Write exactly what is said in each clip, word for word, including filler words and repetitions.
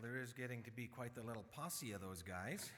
there is getting to be quite the little posse of those guys.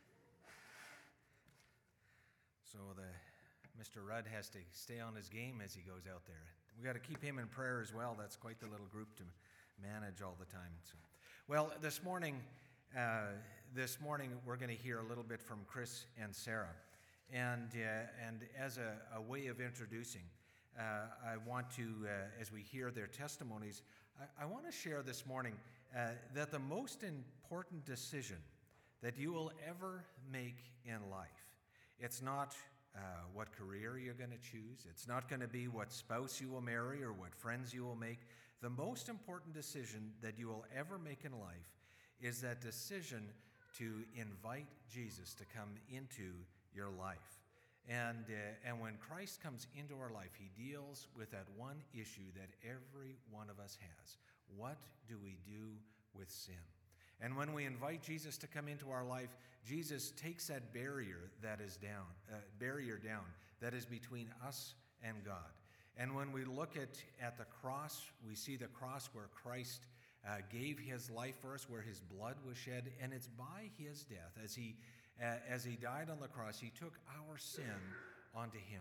So the Mister Rudd has to stay on his game as he goes out there. We got to keep him in prayer as well. That's quite the little group to manage all the time. So, well, this morning, uh, this morning we're going to hear a little bit from Chris and Sarah, and uh, and as a, a way of introducing, uh, I want to, uh, as we hear their testimonies, I, I want to share this morning uh, that the most important decision that you will ever make in life, it's not Uh, what career you're going to choose. It's not going to be what spouse you will marry or what friends you will make. The most important decision that you will ever make in life is that decision to invite Jesus to come into your life. And, uh, and when Christ comes into our life, he deals with that one issue that every one of us has. What do we do with sin? And when we invite Jesus to come into our life, Jesus takes that barrier that is down, uh, barrier down that is between us and God. And when we look at, at the cross, we see the cross where Christ uh, gave his life for us, where his blood was shed, and it's by his death, as he, uh, as he died on the cross, he took our sin onto him.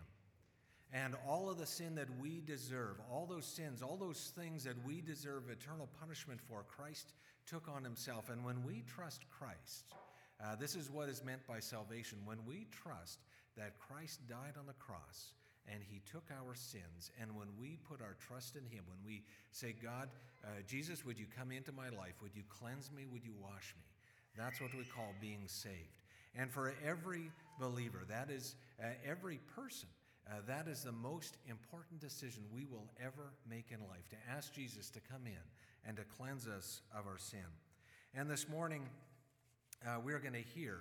And all of the sin that we deserve, all those sins, all those things that we deserve eternal punishment for, Christ took on himself. And when we trust Christ, uh, this is what is meant by salvation. When we trust that Christ died on the cross and he took our sins, and when we put our trust in him, when we say, God, uh, Jesus, would you come into my life? Would you cleanse me? Would you wash me? That's what we call being saved. And for every believer, that is uh, every person, Uh, that is the most important decision we will ever make in life, to ask Jesus to come in and to cleanse us of our sin. And this morning, uh, we're going to hear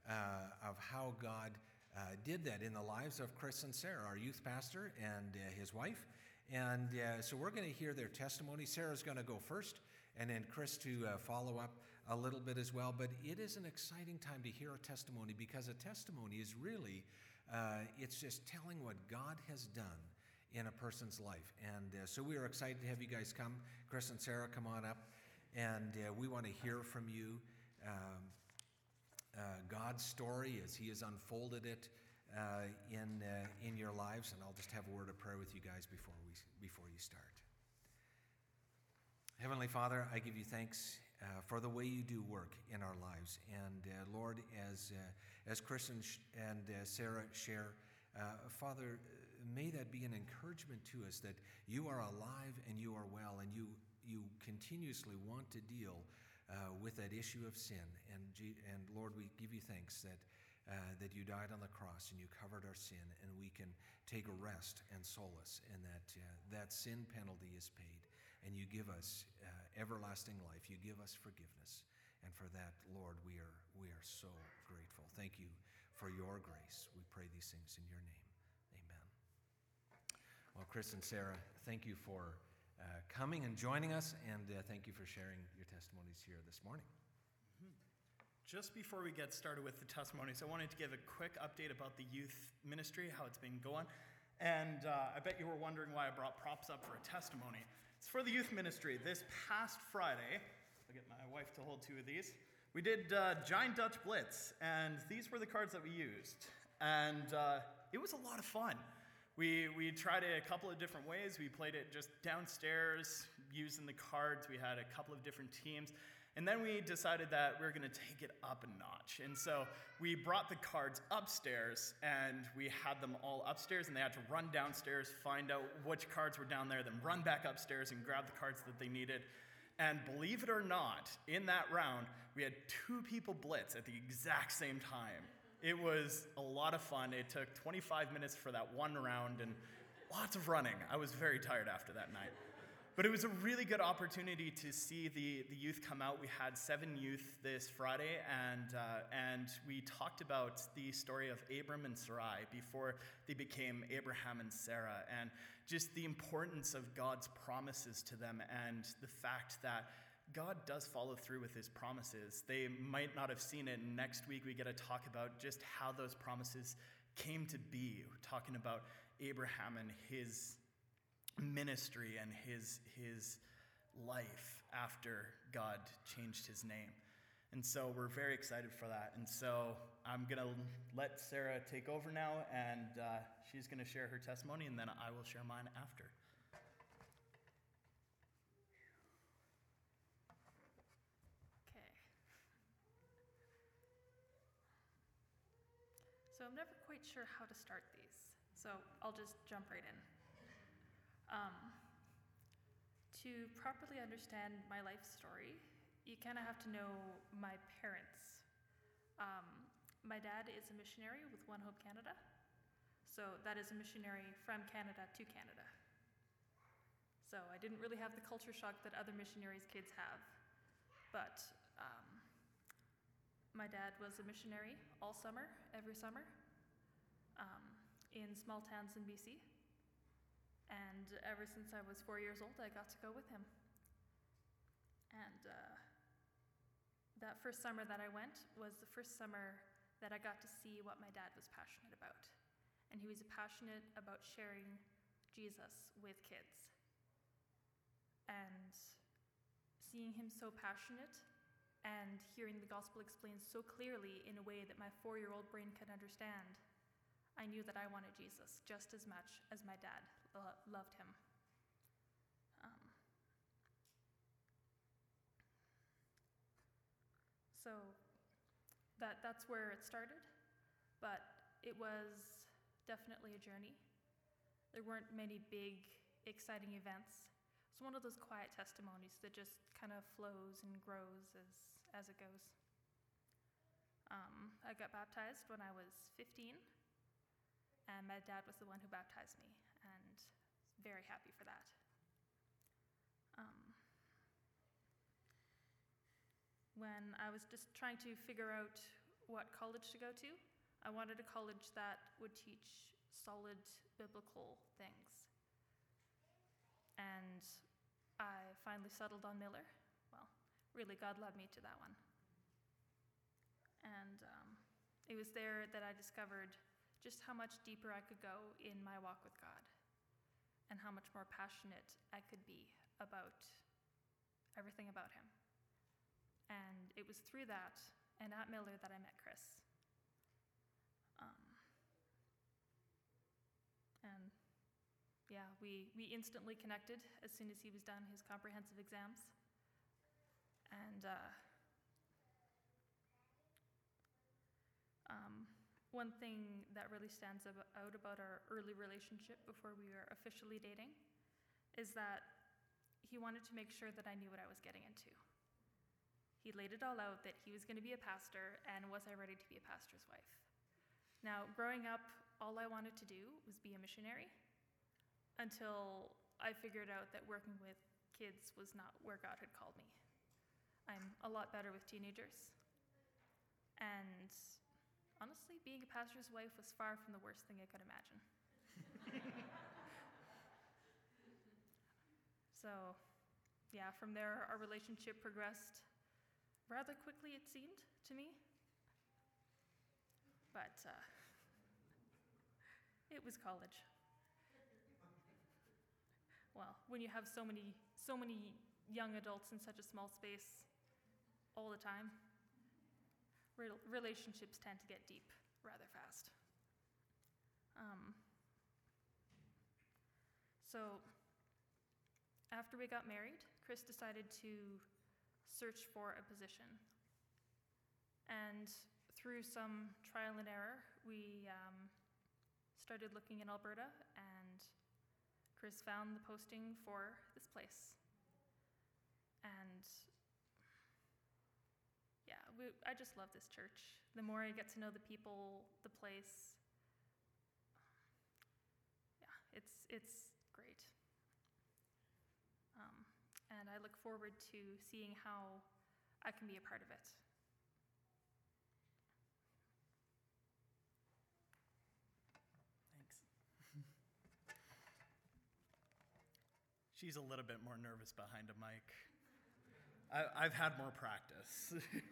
uh, of how God uh, did that in the lives of Chris and Sarah, our youth pastor and uh, his wife. And uh, so we're going to hear their testimony. Sarah's going to go first, and then Chris to uh, follow up a little bit as well. But it is an exciting time to hear a testimony, because a testimony is really, uh, it's just telling what God has done in a person's life. And uh, so we are excited to have you guys come. Chris and Sarah, come on up. And uh, we want to hear from you um, uh, God's story as he has unfolded it uh, in, uh, in your lives. And I'll just have a word of prayer with you guys before we before you start. Heavenly Father, I give you thanks uh, for the way you do work in our lives. And uh, Lord, as uh, as Chris and, and uh, Sarah share, uh, Father, may that be an encouragement to us that you are alive and you are well, and you you continuously want to deal uh, with that issue of sin. And G- and Lord, we give you thanks that uh, that you died on the cross and you covered our sin, and we can take a rest and solace in that uh, that sin penalty is paid. And you give us uh, everlasting life. You give us forgiveness. And for that, Lord, we are we are so grateful. Thank you for your grace. We pray these things in your name. Amen. Well, Chris and Sarah, thank you for uh, coming and joining us, and uh, thank you for sharing your testimonies here this morning. Mm-hmm. Just before we get started with the testimonies, I wanted to give a quick update about the youth ministry, how it's been going. And uh, I bet you were wondering why I brought props up for a testimony. It's for the youth ministry. This past Friday, I'll get my wife to hold two of these, we did uh, Giant Dutch Blitz, and these were the cards that we used. And uh, it was a lot of fun. We we tried it a couple of different ways. We played it just downstairs using the cards. We had a couple of different teams. And then we decided that we were going to take it up a notch. And so we brought the cards upstairs, and we had them all upstairs, and they had to run downstairs, find out which cards were down there, then run back upstairs and grab the cards that they needed. And believe it or not, in that round, we had two people blitz at the exact same time. It was a lot of fun. It took twenty-five minutes for that one round, and lots of running. I was very tired after that night. But it was a really good opportunity to see the, the youth come out. We had seven youth this Friday, and uh, and we talked about the story of Abram and Sarai before they became Abraham and Sarah, and just the importance of God's promises to them, and the fact that God does follow through with his promises. They might not have seen it. Next week we get to talk about just how those promises came to be. We're talking about Abraham and his ministry and his his life after God changed his name. And so we're very excited for that. And so I'm going to let Sarah take over now, and uh, she's going to share her testimony, and then I will share mine after. Okay. So I'm never quite sure how to start these, so I'll just jump right in. Um, to properly understand my life story, you kind of have to know my parents. Um, my dad is a missionary with One Hope Canada. So that is a missionary from Canada to Canada. So I didn't really have the culture shock that other missionaries' kids have. But um, my dad was a missionary all summer, every summer, um, in small towns in B C. And ever since I was four years old, I got to go with him. And uh, that first summer that I went was the first summer that I got to see what my dad was passionate about. And he was passionate about sharing Jesus with kids. And seeing him so passionate and hearing the gospel explained so clearly in a way that my four-year-old brain could understand, I knew that I wanted Jesus just as much as my dad lo- loved him. Um, So that that's where it started, but it was definitely a journey. There weren't many big, exciting events. It's one of those quiet testimonies that just kind of flows and grows as, as it goes. Um, I got baptized when I was fifteen, and my dad was the one who baptized me, and very happy for that. Um, When I was just trying to figure out what college to go to, I wanted a college that would teach solid biblical things. And I finally settled on Miller. Well, really, God led me to that one. And um, it was there that I discovered just how much deeper I could go in my walk with God, and how much more passionate I could be about everything about him. And it was through that and at Miller that I met Chris. Um, and yeah, we, we instantly connected as soon as he was done his comprehensive exams. And uh, um, one thing that really stands ab- out about our early relationship before we were officially dating is that he wanted to make sure that I knew what I was getting into. He laid it all out that he was going to be a pastor, and was I ready to be a pastor's wife? Now, growing up, all I wanted to do was be a missionary, until I figured out that working with kids was not where God had called me. I'm a lot better with teenagers. And honestly, being a pastor's wife was far from the worst thing I could imagine. So, yeah, from there, our relationship progressed rather quickly, it seemed to me. But uh, it was college. Well, when you have so many, so many young adults in such a small space all the time, re- relationships tend to get deep rather fast. Um, so after we got married, Chris decided to search for a position. And through some trial and error, we um, started looking in Alberta, and Chris found the posting for this place. And yeah, we, I just love this church. The more I get to know the people, the place, yeah, it's it's great. Um, and I look forward to seeing how I can be a part of it. Thanks. She's a little bit more nervous behind a mic. I, I've had more practice.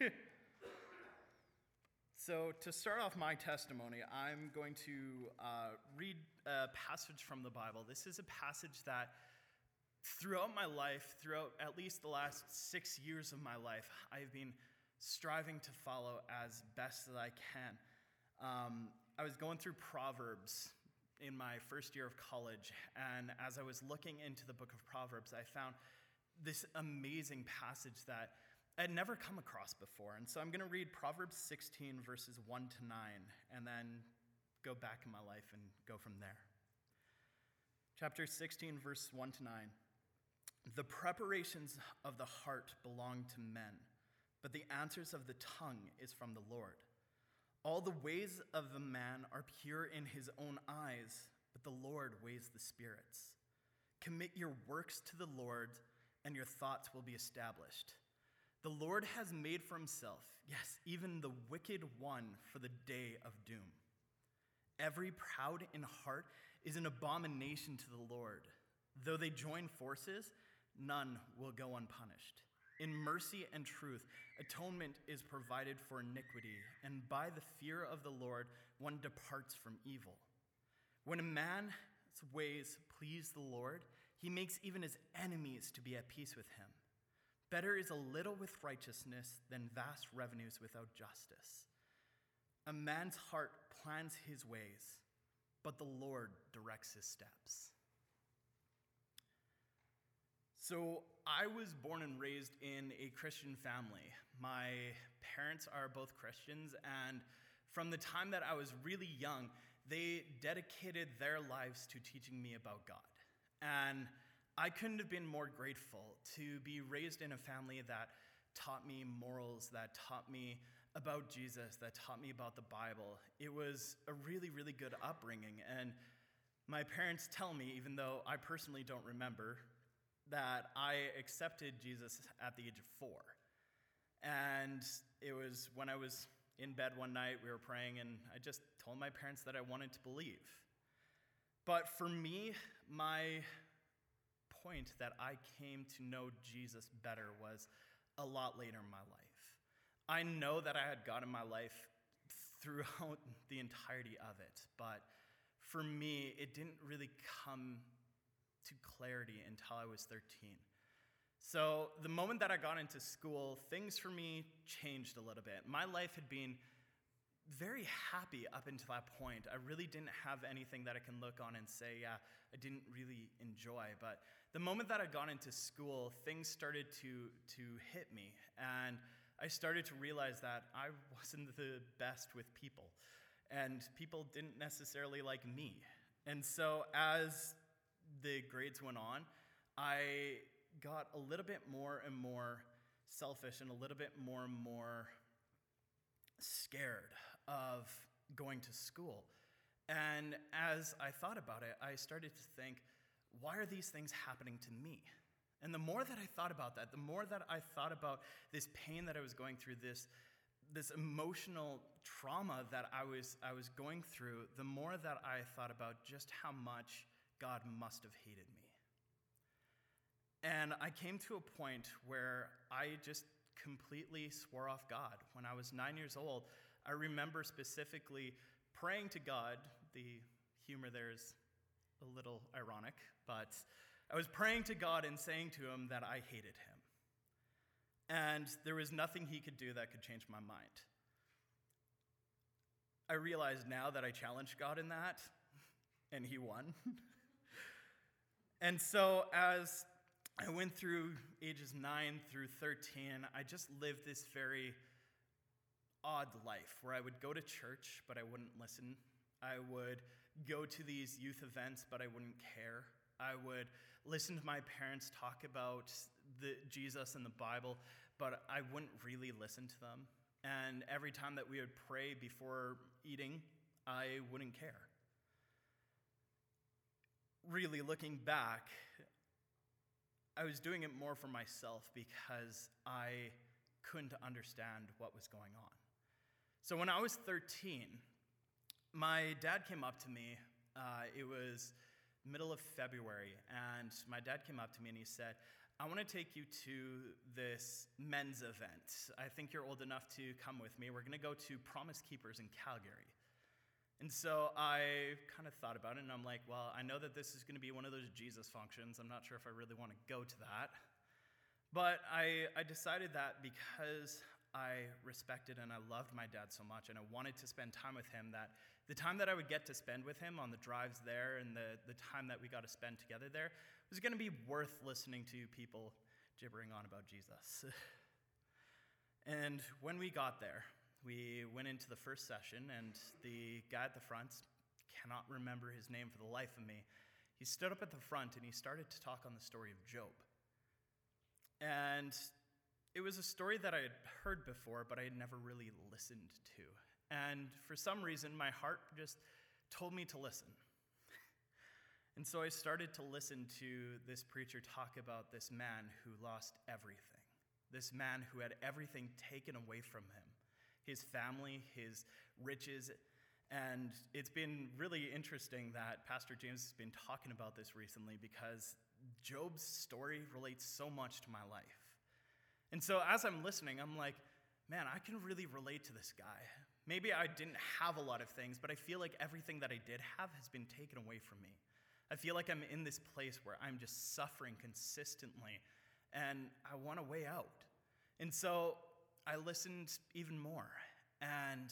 So to start off my testimony, I'm going to uh, read a passage from the Bible. This is a passage that throughout my life, throughout at least the last six years of my life, I've been striving to follow as best as I can. Um, I was going through Proverbs in my first year of college, and as I was looking into the book of Proverbs, I found this amazing passage that I'd never come across before. And so I'm going to read Proverbs sixteen, verses one to nine, and then go back in my life and go from there. Chapter sixteen, verse one to nine. The preparations of the heart belong to men, but the answers of the tongue is from the Lord. All the ways of a man are pure in his own eyes, but the Lord weighs the spirits. Commit your works to the Lord, and your thoughts will be established. The Lord has made for himself, yes, even the wicked one for the day of doom. Every proud in heart is an abomination to the Lord. Though they join forces, none will go unpunished. In mercy and truth, atonement is provided for iniquity, and by the fear of the Lord, one departs from evil. When a man's ways please the Lord, he makes even his enemies to be at peace with him. Better is a little with righteousness than vast revenues without justice. A man's heart plans his ways, but the Lord directs his steps. So I was born and raised in a Christian family. My parents are both Christians, and from the time that I was really young, they dedicated their lives to teaching me about God. And I couldn't have been more grateful to be raised in a family that taught me morals, that taught me about Jesus, that taught me about the Bible. It was a really, really good upbringing. And my parents tell me, even though I personally don't remember, that I accepted Jesus at the age of four. And it was when I was in bed one night, we were praying, and I just told my parents that I wanted to believe. But for me, my point that I came to know Jesus better was a lot later in my life. I know that I had God in my life throughout the entirety of it, but for me, it didn't really come to clarity until I was thirteen. So the moment that I got into school, things for me changed a little bit. My life had been very happy up until that point. I really didn't have anything that I can look on and say, yeah, I didn't really enjoy. But the moment that I got into school, things started to, to hit me. And I started to realize that I wasn't the best with people. And people didn't necessarily like me. And so as the grades went on, I got a little bit more and more selfish and a little bit more and more scared of going to school. And as I thought about it, I started to think, why are these things happening to me? And the more that I thought about that, the more that I thought about this pain that I was going through, this, this emotional trauma that I was, I was going through, the more that I thought about just how much God must have hated me. And I came to a point where I just completely swore off God. When I was nine years old, I remember specifically praying to God. The humor there is a little ironic, but I was praying to God and saying to him that I hated him. And there was nothing he could do that could change my mind. I realize now that I challenged God in that, and he won. And so as I went through ages nine through thirteen, I just lived this very odd life where I would go to church, but I wouldn't listen. I would go to these youth events, but I wouldn't care. I would listen to my parents talk about the Jesus and the Bible, but I wouldn't really listen to them. And every time that we would pray before eating, I wouldn't care. Really looking back, I was doing it more for myself because I couldn't understand what was going on. So when I was thirteen, my dad came up to me. Uh, it was middle of February, and my dad came up to me and he said, I want to take you to this men's event. I think you're old enough to come with me. We're going to go to Promise Keepers in Calgary. And so I kind of thought about it, and I'm like, well, I know that this is going to be one of those Jesus functions. I'm not sure if I really want to go to that. But I, I decided that because I respected and I loved my dad so much, and I wanted to spend time with him, that the time that I would get to spend with him on the drives there and the, the time that we got to spend together there was going to be worth listening to people gibbering on about Jesus. And when we got there, we went into the first session, and the guy at the front, cannot remember his name for the life of me, he stood up at the front and he started to talk on the story of Job. And it was a story that I had heard before, but I had never really listened to. And for some reason, my heart just told me to listen. And so I started to listen to this preacher talk about this man who lost everything, this man who had everything taken away from him. His family, his riches, and it's been really interesting that Pastor James has been talking about this recently because Job's story relates so much to my life. And so as I'm listening, I'm like, man, I can really relate to this guy. Maybe I didn't have a lot of things, but I feel like everything that I did have has been taken away from me. I feel like I'm in this place where I'm just suffering consistently, and I want a way out. And so I listened even more, and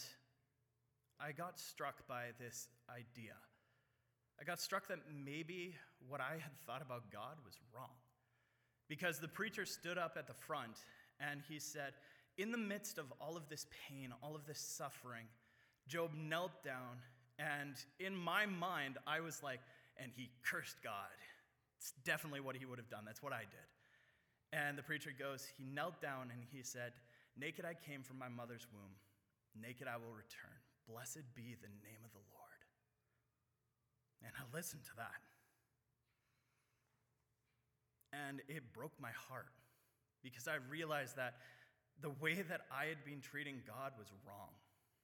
I got struck by this idea. I got struck that maybe what I had thought about God was wrong. Because the preacher stood up at the front, and he said, in the midst of all of this pain, all of this suffering, Job knelt down, and in my mind, I was like, and he cursed God. It's definitely what he would have done. That's what I did. And the preacher goes, he knelt down, and he said, naked I came from my mother's womb, naked I will return. Blessed be the name of the Lord. And I listened to that. And it broke my heart because I realized that the way that I had been treating God was wrong.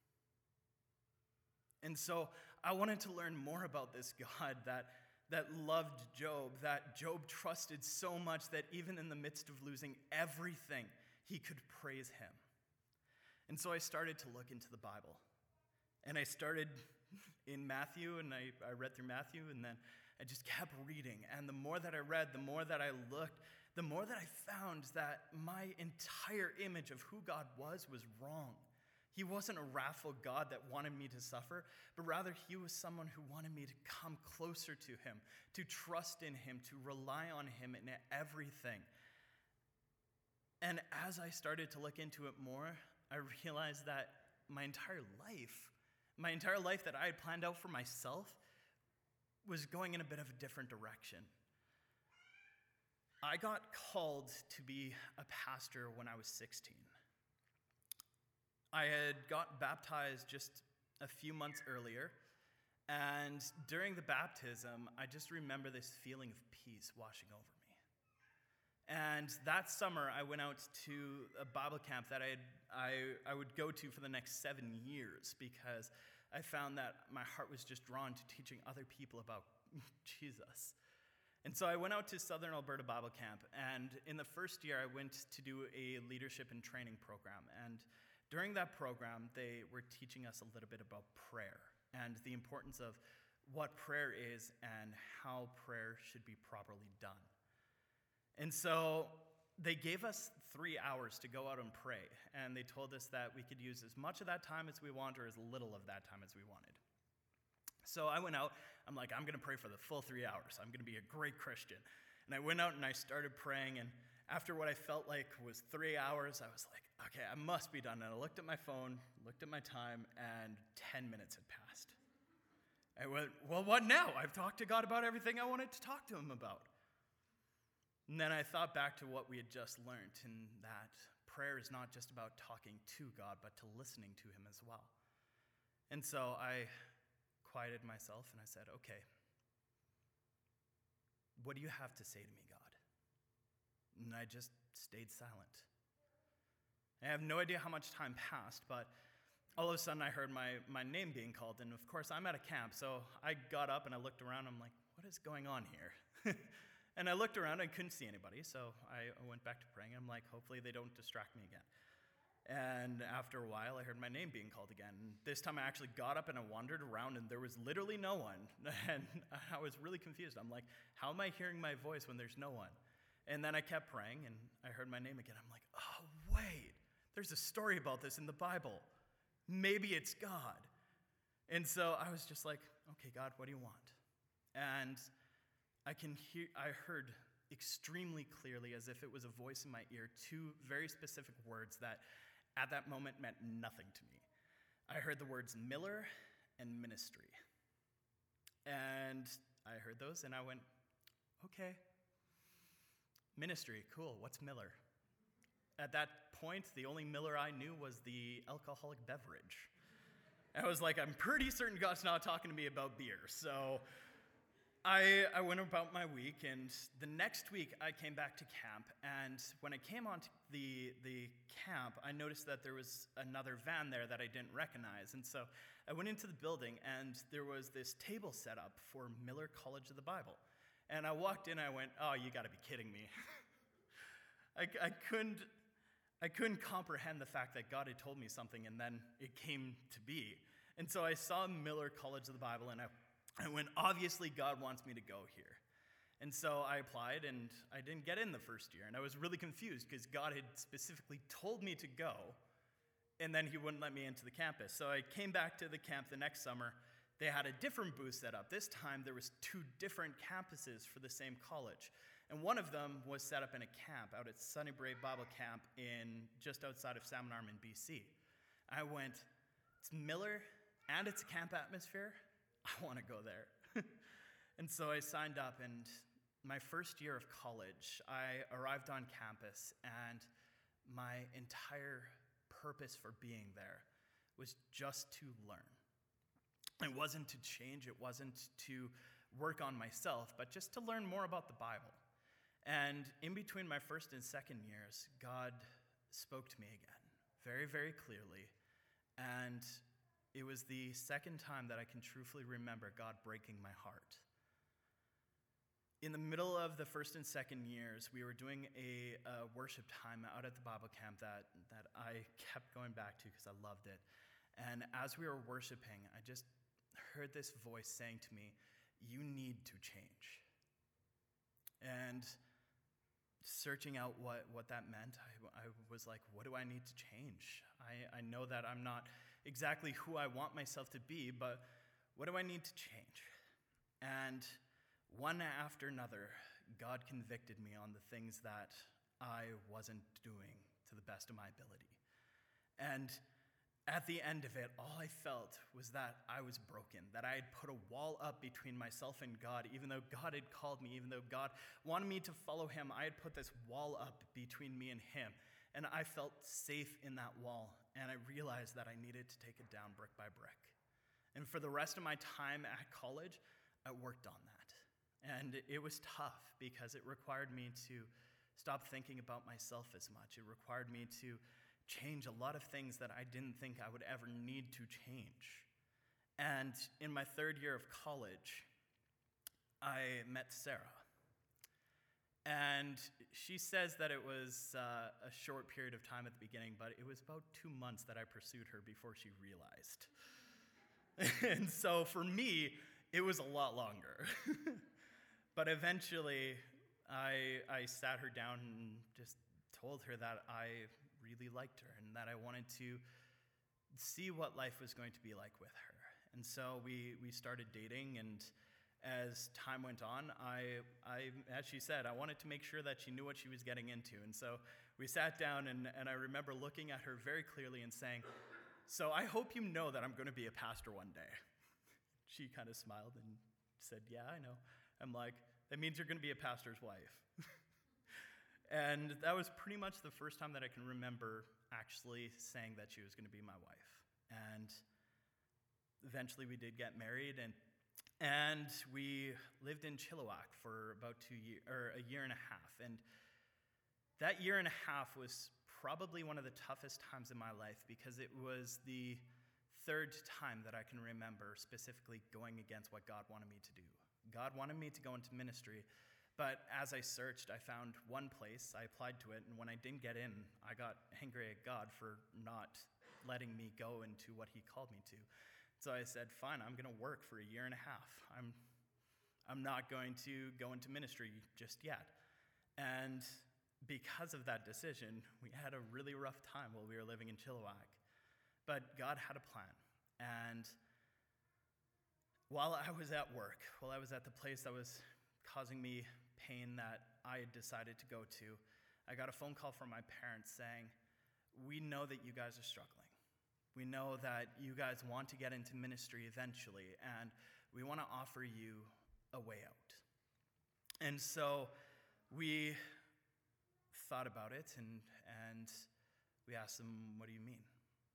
And so I wanted to learn more about this God that, that loved Job, that Job trusted so much that even in the midst of losing everything, he could praise him. And so I started to look into the Bible. And I started in Matthew, and I, I read through Matthew, and then I just kept reading. And the more that I read, the more that I looked, the more that I found that my entire image of who God was was wrong. He wasn't a wrathful God that wanted me to suffer, but rather he was someone who wanted me to come closer to him, to trust in him, to rely on him in everything. And as I started to look into it more, I realized that my entire life, my entire life that I had planned out for myself was going in a bit of a different direction. I got called to be a pastor when I was sixteen. I had got baptized just a few months earlier, and during the baptism, I just remember this feeling of peace washing over me. And that summer, I went out to a Bible camp that I, had, I, I would go to for the next seven years because I found that my heart was just drawn to teaching other people about Jesus. And so I went out to Southern Alberta Bible Camp, and in the first year, I went to do a leadership and training program. And during that program, they were teaching us a little bit about prayer and the importance of what prayer is and how prayer should be properly done. And so they gave us three hours to go out and pray, and they told us that we could use as much of that time as we want or as little of that time as we wanted. So I went out, I'm like, I'm gonna pray for the full three hours. I'm gonna be a great Christian. And I went out and I started praying, and after what I felt like was three hours, I was like, okay, I must be done. And I looked at my phone, looked at my time, and ten minutes had passed. I went, well, what now? I've talked to God about everything I wanted to talk to him about. And then I thought back to what we had just learned, and that prayer is not just about talking to God, but to listening to him as well. And so I quieted myself and I said, okay, what do you have to say to me, God? And I just stayed silent. I have no idea how much time passed, but all of a sudden I heard my, my name being called, and of course I'm at a camp, so I got up and I looked around, I'm like, what is going on here? And I looked around, I couldn't see anybody, so I went back to praying. I'm like, hopefully they don't distract me again. And after a while, I heard my name being called again. And this time I actually got up and I wandered around, and there was literally no one. And I was really confused. I'm like, how am I hearing my voice when there's no one? And then I kept praying, and I heard my name again. I'm like, oh, wait, there's a story about this in the Bible. Maybe it's God. And so I was just like, okay, God, what do you want? And I can hear, I heard extremely clearly, as if it was a voice in my ear, two very specific words that at that moment meant nothing to me. I heard the words Miller and ministry. And I heard those and I went, okay. Ministry, cool, what's Miller? At that point, the only Miller I knew was the alcoholic beverage. I was like, I'm pretty certain God's not talking to me about beer. So I, I went about my week, and the next week I came back to camp, and when I came onto the, the camp, I noticed that there was another van there that I didn't recognize. And so I went into the building, and there was this table set up for Miller College of the Bible. And I walked in, and I went, oh, you gotta be kidding me. I, I couldn't I couldn't comprehend the fact that God had told me something, and then it came to be. And so I saw Miller College of the Bible, and I, I went, obviously God wants me to go here. And so I applied, and I didn't get in the first year, and I was really confused because God had specifically told me to go, and then he wouldn't let me into the campus. So I came back to the camp the next summer. They had a different booth set up. This time there was two different campuses for the same college. And one of them was set up in a camp out at Sunnybray Bible Camp in just outside of Salmon Arm in B C. I went, it's Miller and it's a camp atmosphere. I want to go there. And so I signed up, and my first year of college, I arrived on campus, and my entire purpose for being there was just to learn. It wasn't to change, it wasn't to work on myself, but just to learn more about the Bible. And in between my first and second years, God spoke to me again, very, very clearly. And it was the second time that I can truthfully remember God breaking my heart. In the middle of the first and second years, we were doing a, a worship time out at the Bible camp that, that I kept going back to because I loved it. And as we were worshiping, I just heard this voice saying to me, you need to change. And searching out what, what that meant, I, I was like, what do I need to change? I, I know that I'm not exactly who I want myself to be, but what do I need to change? And one after another, God convicted me on the things that I wasn't doing to the best of my ability. And at the end of it, all I felt was that I was broken, that I had put a wall up between myself and God. Even though God had called me, even though God wanted me to follow him, I had put this wall up between me and him. And I felt safe in that wall, and I realized that I needed to take it down brick by brick. And for the rest of my time at college, I worked on that. And it was tough because it required me to stop thinking about myself as much. It required me to change a lot of things that I didn't think I would ever need to change. And in my third year of college, I met Sarah. And she says that it was uh, a short period of time at the beginning, but it was about two months that I pursued her before she realized. And so for me, it was a lot longer. But eventually, I, I sat her down and just told her that I really liked her and that I wanted to see what life was going to be like with her. And so we, we started dating, and as time went on, I, I, as she said, I wanted to make sure that she knew what she was getting into. And so we sat down, and, and I remember looking at her very clearly and saying, so I hope you know that I'm going to be a pastor one day. She kind of smiled and said, yeah, I know. I'm like, that means you're going to be a pastor's wife. And that was pretty much the first time that I can remember actually saying that she was going to be my wife. And eventually we did get married, and and we lived in Chilliwack for about two years, or a year and a half. And that year and a half was probably one of the toughest times in my life because it was the third time that I can remember specifically going against what God wanted me to do. God wanted me to go into ministry, But as I searched, I found one place, I applied to it, and when I didn't get in, I got angry at God for not letting me go into what he called me to. So I said, fine, I'm going to work for a year and a half. I'm, I'm not going to go into ministry just yet. And because of that decision, we had a really rough time while we were living in Chilliwack. But God had a plan. And while I was at work, while I was at the place that was causing me pain that I had decided to go to, I got a phone call from my parents saying, we know that you guys are struggling. We know that you guys want to get into ministry eventually, and we want to offer you a way out. And so we thought about it, and, and we asked them, what do you mean?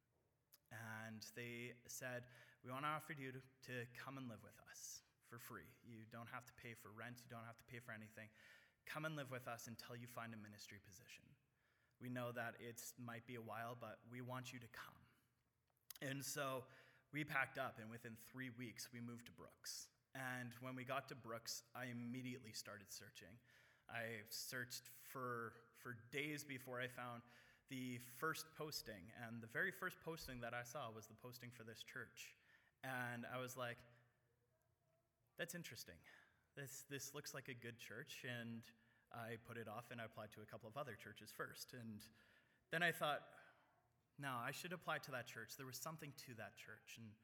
And they said, we want to offer you to, to come and live with us for free. You don't have to pay for rent. You don't have to pay for anything. Come and live with us until you find a ministry position. We know that it might be a while, but we want you to come. And so we packed up, and within three weeks, we moved to Brooks. And when we got to Brooks, I immediately started searching. I searched for, for days before I found the first posting. And the very first posting that I saw was the posting for this church. And I was like, that's interesting. This, this looks like a good church. And I put it off, and I applied to a couple of other churches first. And then I thought, no, I should apply to that church. There was something to that church. And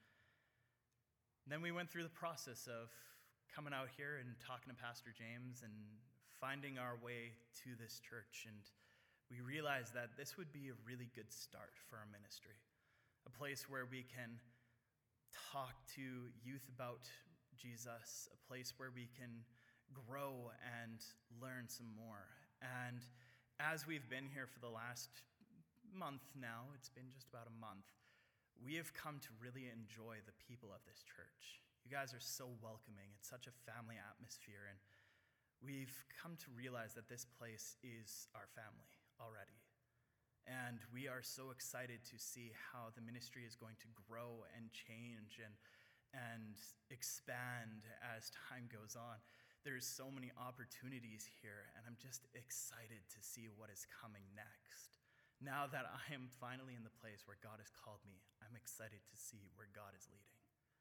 then we went through the process of coming out here and talking to Pastor James and finding our way to this church. And we realized that this would be a really good start for our ministry, a place where we can talk to youth about Jesus, a place where we can grow and learn some more. And as we've been here for the last month now, it's been just about a month, we have come to really enjoy the people of this church. You guys are so welcoming. It's such a family atmosphere, and we've come to realize that this place is our family already. And we are so excited to see how the ministry is going to grow and change and, and expand as time goes on. There's so many opportunities here, and I'm just excited to see what is coming next. Now that I am finally in the place where God has called me, I'm excited to see where God is leading.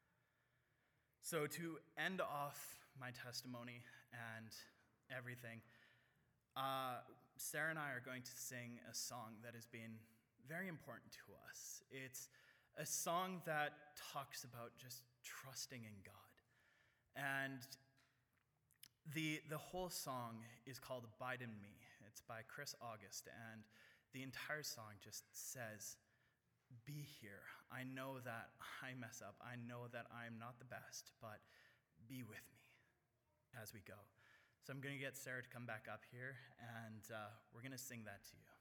So to end off my testimony and everything, uh, Sarah and I are going to sing a song that has been very important to us. It's a song that talks about just trusting in God. And the, the whole song is called Abide in Me. It's by Chris August, and the entire song just says, be here. I know that I mess up. I know that I'm not the best, but be with me as we go. So I'm going to get Sarah to come back up here, and uh, we're going to sing that to you.